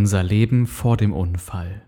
Unser Leben vor dem Unfall.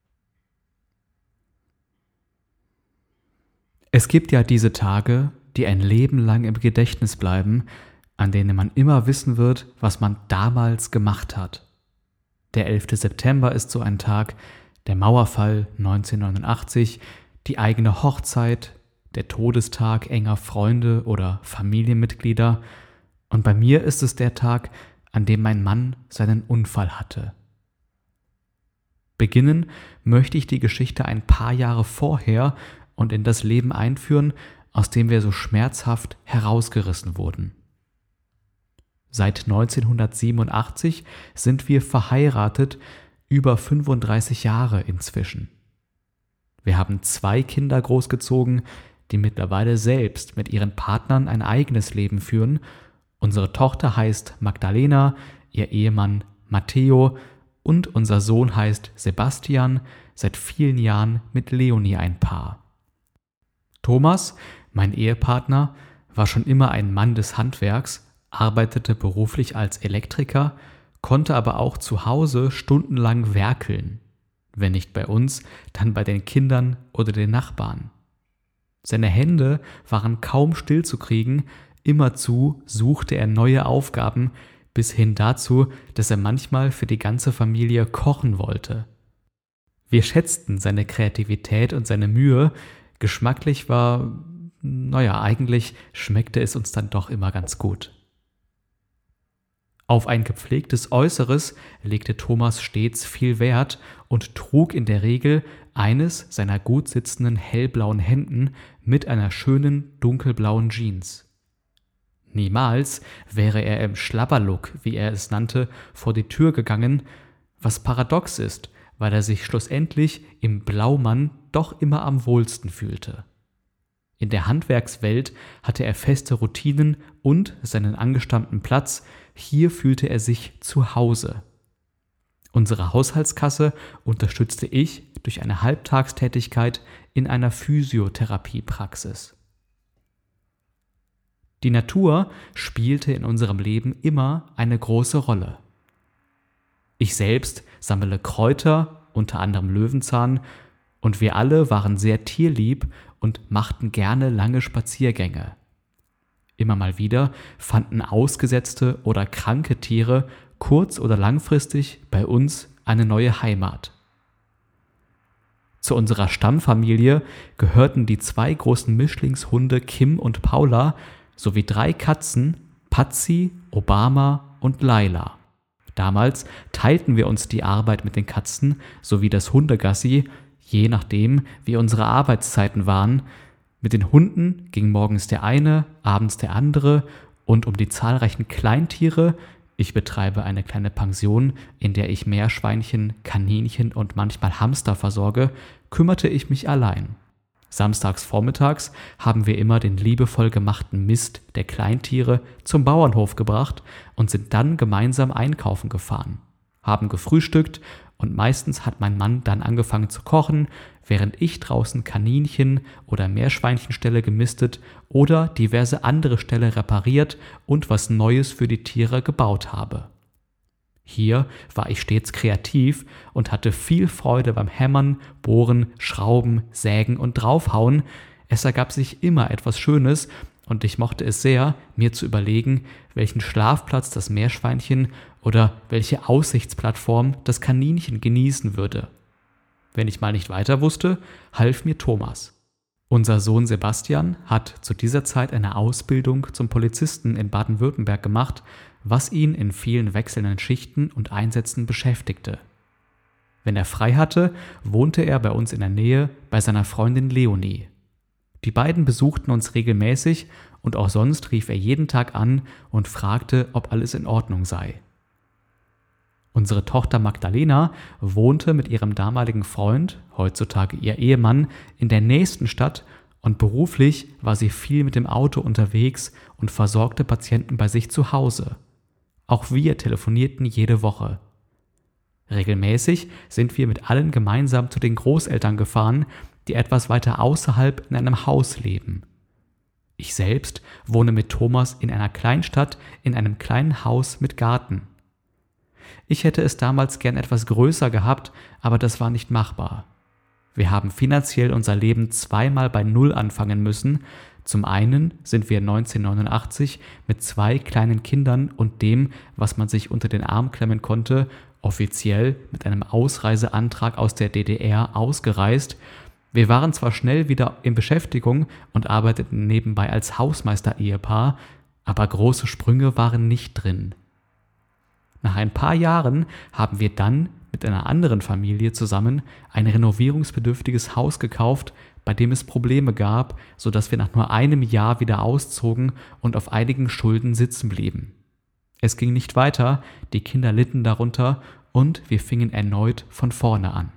Es gibt ja diese Tage, die ein Leben lang im Gedächtnis bleiben, an denen man immer wissen wird, was man damals gemacht hat. Der 11. September ist so ein Tag, der Mauerfall 1989, die eigene Hochzeit, der Todestag enger Freunde oder Familienmitglieder. Und bei mir ist es der Tag, an dem mein Mann seinen Unfall hatte. Beginnen möchte ich die Geschichte ein paar Jahre vorher und in das Leben einführen, aus dem wir so schmerzhaft herausgerissen wurden. Seit 1987 sind wir verheiratet, über 35 Jahre inzwischen. Wir haben 2 Kinder großgezogen, die mittlerweile selbst mit ihren Partnern ein eigenes Leben führen. Unsere Tochter heißt Magdalena, ihr Ehemann Matteo und unser Sohn heißt Sebastian, seit vielen Jahren mit Leonie ein Paar. Thomas, mein Ehepartner, war schon immer ein Mann des Handwerks, arbeitete beruflich als Elektriker, konnte aber auch zu Hause stundenlang werkeln. Wenn nicht bei uns, dann bei den Kindern oder den Nachbarn. Seine Hände waren kaum stillzukriegen, immerzu suchte er neue Aufgaben, bis hin dazu, dass er manchmal für die ganze Familie kochen wollte. Wir schätzten seine Kreativität und seine Mühe, geschmacklich eigentlich schmeckte es uns dann doch immer ganz gut. Auf ein gepflegtes Äußeres legte Thomas stets viel Wert und trug in der Regel eines seiner gut sitzenden hellblauen Hemden mit einer schönen dunkelblauen Jeans. Niemals wäre er im Schlabberlook, wie er es nannte, vor die Tür gegangen, was paradox ist, weil er sich schlussendlich im Blaumann doch immer am wohlsten fühlte. In der Handwerkswelt hatte er feste Routinen und seinen angestammten Platz, hier fühlte er sich zu Hause. Unsere Haushaltskasse unterstützte ich durch eine Halbtagstätigkeit in einer Physiotherapiepraxis. Die Natur spielte in unserem Leben immer eine große Rolle. Ich selbst sammle Kräuter, unter anderem Löwenzahn, und wir alle waren sehr tierlieb und machten gerne lange Spaziergänge. Immer mal wieder fanden ausgesetzte oder kranke Tiere kurz- oder langfristig bei uns eine neue Heimat. Zu unserer Stammfamilie gehörten die 2 großen Mischlingshunde Kim und Paula sowie 3 Katzen, Patsy, Obama und Laila. Damals teilten wir uns die Arbeit mit den Katzen sowie das Hundegassi, je nachdem, wie unsere Arbeitszeiten waren. Mit den Hunden ging morgens der eine, abends der andere und um die zahlreichen Kleintiere, ich betreibe eine kleine Pension, in der ich Meerschweinchen, Kaninchen und manchmal Hamster versorge, kümmerte ich mich allein. Samstags vormittags haben wir immer den liebevoll gemachten Mist der Kleintiere zum Bauernhof gebracht und sind dann gemeinsam einkaufen gefahren, haben gefrühstückt und meistens hat mein Mann dann angefangen zu kochen, während ich draußen Kaninchen oder Meerschweinchenställe gemistet oder diverse andere Ställe repariert und was Neues für die Tiere gebaut habe. Hier war ich stets kreativ und hatte viel Freude beim Hämmern, Bohren, Schrauben, Sägen und Draufhauen. Es ergab sich immer etwas Schönes und ich mochte es sehr, mir zu überlegen, welchen Schlafplatz das Meerschweinchen oder welche Aussichtsplattform das Kaninchen genießen würde. Wenn ich mal nicht weiter wusste, half mir Thomas. Unser Sohn Sebastian hat zu dieser Zeit eine Ausbildung zum Polizisten in Baden-Württemberg gemacht, was ihn in vielen wechselnden Schichten und Einsätzen beschäftigte. Wenn er frei hatte, wohnte er bei uns in der Nähe bei seiner Freundin Leonie. Die beiden besuchten uns regelmäßig und auch sonst rief er jeden Tag an und fragte, ob alles in Ordnung sei. Unsere Tochter Magdalena wohnte mit ihrem damaligen Freund, heutzutage ihr Ehemann, in der nächsten Stadt und beruflich war sie viel mit dem Auto unterwegs und versorgte Patienten bei sich zu Hause. Auch wir telefonierten jede Woche. Regelmäßig sind wir mit allen gemeinsam zu den Großeltern gefahren, die etwas weiter außerhalb in einem Haus leben. Ich selbst wohne mit Thomas in einer Kleinstadt in einem kleinen Haus mit Garten. Ich hätte es damals gern etwas größer gehabt, aber das war nicht machbar. Wir haben finanziell unser Leben zweimal bei Null anfangen müssen. Zum einen sind wir 1989 mit 2 kleinen Kindern und dem, was man sich unter den Arm klemmen konnte, offiziell mit einem Ausreiseantrag aus der DDR ausgereist. Wir waren zwar schnell wieder in Beschäftigung und arbeiteten nebenbei als Hausmeister-Ehepaar, aber große Sprünge waren nicht drin. Nach ein paar Jahren haben wir dann mit einer anderen Familie zusammen ein renovierungsbedürftiges Haus gekauft, bei dem es Probleme gab, sodass wir nach nur einem Jahr wieder auszogen und auf einigen Schulden sitzen blieben. Es ging nicht weiter, die Kinder litten darunter und wir fingen erneut von vorne an.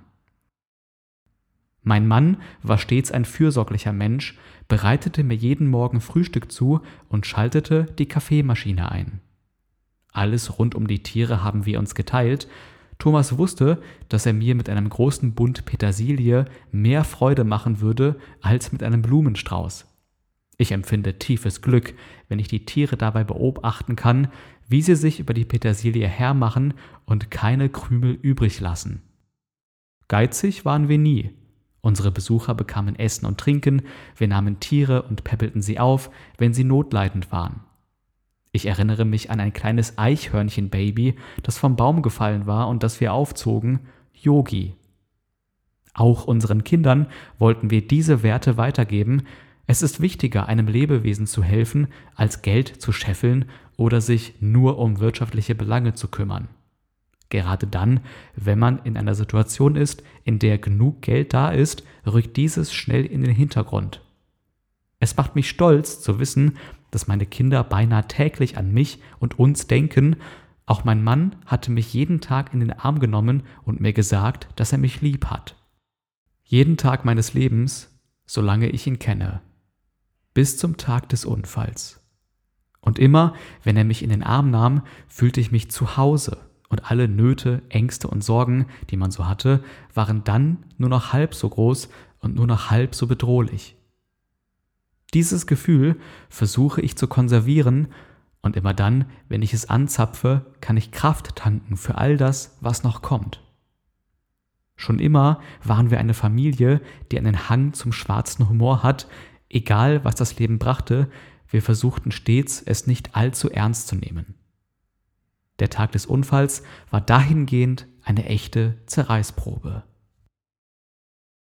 Mein Mann war stets ein fürsorglicher Mensch, bereitete mir jeden Morgen Frühstück zu und schaltete die Kaffeemaschine ein. Alles rund um die Tiere haben wir uns geteilt. Thomas wusste, dass er mir mit einem großen Bund Petersilie mehr Freude machen würde als mit einem Blumenstrauß. Ich empfinde tiefes Glück, wenn ich die Tiere dabei beobachten kann, wie sie sich über die Petersilie hermachen und keine Krümel übrig lassen. Geizig waren wir nie. Unsere Besucher bekamen Essen und Trinken, wir nahmen Tiere und päppelten sie auf, wenn sie notleidend waren. Ich erinnere mich an ein kleines Eichhörnchenbaby, das vom Baum gefallen war und das wir aufzogen, Yogi. Auch unseren Kindern wollten wir diese Werte weitergeben. Es ist wichtiger, einem Lebewesen zu helfen, als Geld zu scheffeln oder sich nur um wirtschaftliche Belange zu kümmern. Gerade dann, wenn man in einer Situation ist, in der genug Geld da ist, rückt dieses schnell in den Hintergrund. Es macht mich stolz zu wissen, dass meine Kinder beinahe täglich an mich und uns denken. Auch mein Mann hatte mich jeden Tag in den Arm genommen und mir gesagt, dass er mich lieb hat. Jeden Tag meines Lebens, solange ich ihn kenne. Bis zum Tag des Unfalls. Und immer, wenn er mich in den Arm nahm, fühlte ich mich zu Hause und alle Nöte, Ängste und Sorgen, die man so hatte, waren dann nur noch halb so groß und nur noch halb so bedrohlich. Dieses Gefühl versuche ich zu konservieren und immer dann, wenn ich es anzapfe, kann ich Kraft tanken für all das, was noch kommt. Schon immer waren wir eine Familie, die einen Hang zum schwarzen Humor hat, egal was das Leben brachte, wir versuchten stets, es nicht allzu ernst zu nehmen. Der Tag des Unfalls war dahingehend eine echte Zerreißprobe.